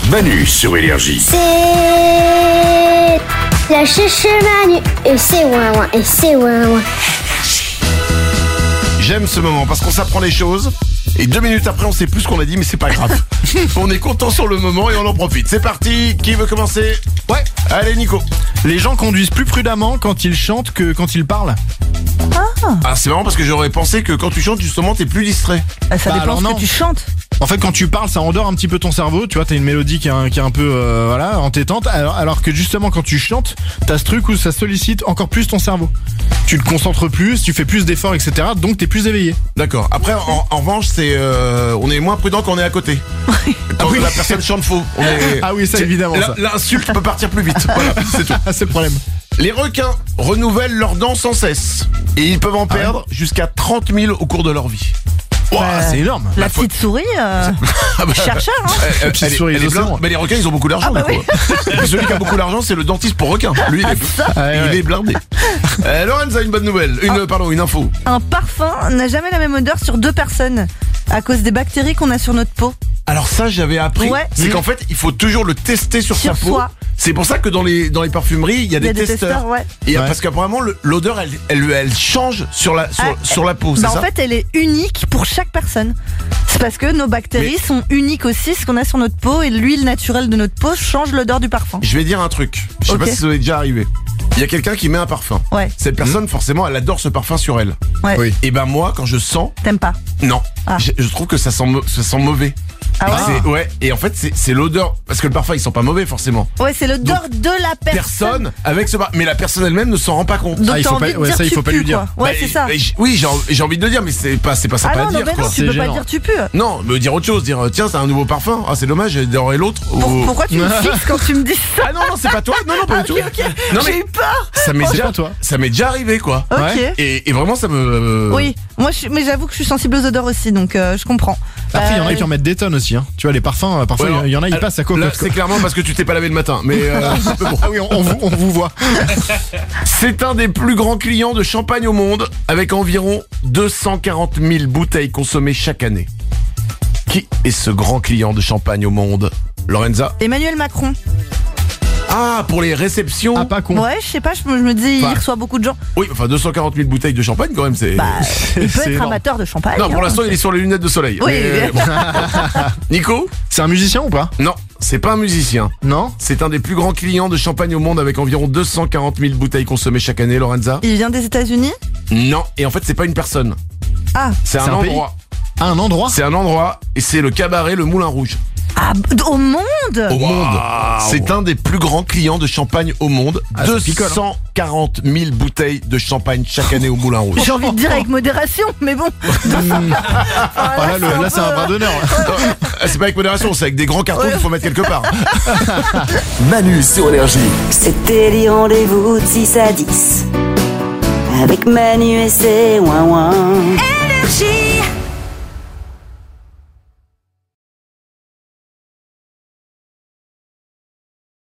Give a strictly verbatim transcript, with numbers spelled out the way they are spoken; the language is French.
Manu sur Énergie. C'est la cherche Manu et c'est ouin ouin et c'est ouin ouin. J'aime ce moment parce qu'on s'apprend les choses et deux minutes après on sait plus ce qu'on a dit mais c'est pas grave. On est content sur le moment et on en profite. C'est parti, qui veut commencer? Ouais. Allez Nico. Les gens conduisent plus prudemment quand ils chantent que quand ils parlent. Ah c'est marrant parce que j'aurais pensé que quand tu chantes justement t'es plus distrait. Ah, ça Bah, dépend alors ce non. que tu chantes. En fait, quand tu parles, ça endort un petit peu ton cerveau. Tu vois, t'as une mélodie qui est un, qui est un peu euh, voilà, entêtante. Alors, alors que justement, quand tu chantes, t'as ce truc où ça sollicite encore plus ton cerveau. Tu te concentres plus, tu fais plus d'efforts, et cetera. Donc t'es plus éveillé. D'accord. Après en, en revanche c'est euh, on est moins prudent quand on est à côté. Quand la personne chante faux. On est... Ah oui, ça c'est- évidemment. la- Ça. L'insulte peut partir plus vite. Voilà, c'est tout. Ah, c'est le problème. Les requins renouvellent leurs dents sans cesse et ils peuvent en perdre jusqu'à trente mille au cours de leur vie. Wow, Bah, c'est énorme. La La petite souris, euh, Ah bah, chercheur, hein. elle- petite elle est- souris elle est des blinde. océans. Mais les requins ils ont beaucoup d'argent Ah bah du coup. Et puis celui qui a beaucoup d'argent c'est le dentiste pour requins. Lui il est, ça. il Ouais, ouais. est blindé. Euh, Lorenz a une bonne nouvelle, une Ah. pardon une info. Un parfum n'a jamais la même odeur sur deux personnes à cause des bactéries qu'on a sur notre peau. Alors ça j'avais appris, Ouais. c'est Mmh. qu'en fait il faut toujours le tester sur, Sur sa peau. soi. C'est pour ça que dans les dans les parfumeries il y a Il y des a des testeurs. testeurs, ouais. Et Ouais. parce qu'apparemment le- l'odeur elle, elle elle change sur la sur, Ah, sur la peau, c'est Bah, ça en fait, elle est unique pour chaque personne. C'est parce que nos bactéries sont uniques aussi, ce qu'on a sur notre peau, et l'huile naturelle de notre peau change l'odeur du parfum. Je vais dire un truc. Je sais Ok. pas si ça vous est déjà arrivé. Il y a quelqu'un qui met un parfum. Ouais. Cette personne, forcément, elle adore ce parfum sur elle. Ouais. Oui. Et ben moi, quand je sens, T'aimes pas? non, Ah. je, je trouve que ça sent, mo- ça sent mauvais. Ah ouais? C'est- ouais. Et en fait, c'est c'est l'odeur, parce que le parfum, il sent pas mauvais forcément. Ouais, c'est l'odeur de la personne. Personne avec ce parfum, mais la personne elle-même ne s'en rend pas compte. Donc Ah, il t'as faut envie pas- de ouais, dire ça, il tu faut pas pues, lui dire. quoi. Ouais, Bah, c'est ça. et j- oui, j'ai en- j'ai envie de le dire, mais c'est pas, c'est pas sympa Ah à non, dire non, mais quoi. non, tu C'est peux gênant. pas dire tu pues. Non, me dire autre chose, dire tiens, c'est un nouveau parfum. Ah, c'est dommage, j'adorais l'autre. Pour- Ou- Pourquoi tu me fixes quand tu me dis ça? Ah non, non, c'est pas toi. Non, non, pas Ah, du ok, tout. ok. Non, J'ai mais eu peur. ça m'est C'est déjà, pas toi. ça m'est déjà arrivé quoi. Ok. Ouais. Et, et vraiment, ça me. euh, Oui, moi, je, suis- mais j'avoue que je suis sensible aux odeurs aussi, donc euh, je comprends. Après, il y en a Euh, qui en mettent des tonnes aussi. Hein. Tu vois, les parfums, euh, parfois, Ouais, il y en a, ils alors, passent à Là, cocotte. c'est quoi. clairement parce que tu t'es pas lavé le matin. Mais, euh, mais bon. Ah oui, on, on vous, on vous voit. C'est un des plus grands clients de champagne au monde, avec environ deux cent quarante mille bouteilles consommées chaque année. Qui est ce grand client de champagne au monde? Lorenza? Emmanuel Macron. Ah, pour les réceptions. Ah, pas con. Ouais, je sais pas, je me, je me dis, Enfin, il reçoit beaucoup de gens. Oui, enfin deux cent quarante mille bouteilles de champagne quand même, c'est. Bah, il peut c'est être énorme. amateur de champagne. non, pour hein. l'instant, il est sur les lunettes de soleil. Oui. Mais, bon. Nico? C'est un musicien ou pas? Non, c'est pas un musicien. Non. C'est un des plus grands clients de champagne au monde, avec environ deux cent quarante mille bouteilles consommées chaque année, Lorenza? Il vient des États-Unis. Non, et en fait, c'est pas une personne. Ah, C'est un, C'est un pays endroit. À un endroit. C'est un endroit, et c'est le cabaret Le Moulin Rouge. ah, b- au monde. Au monde. C'est un des plus grands clients de champagne au monde. Ah, ça picole, hein. deux cent quarante mille bouteilles de champagne chaque année au Moulin Rouge. J'ai envie de dire avec modération, mais bon. Ah, là, le- là, c'est un bras d'honneur. Ah, c'est pas avec modération, c'est avec des grands cartons Ouais. qu'il faut mettre quelque part. Manu sur Énergie. C'était les rendez-vous de six à dix avec Manu et ses ouin ouin.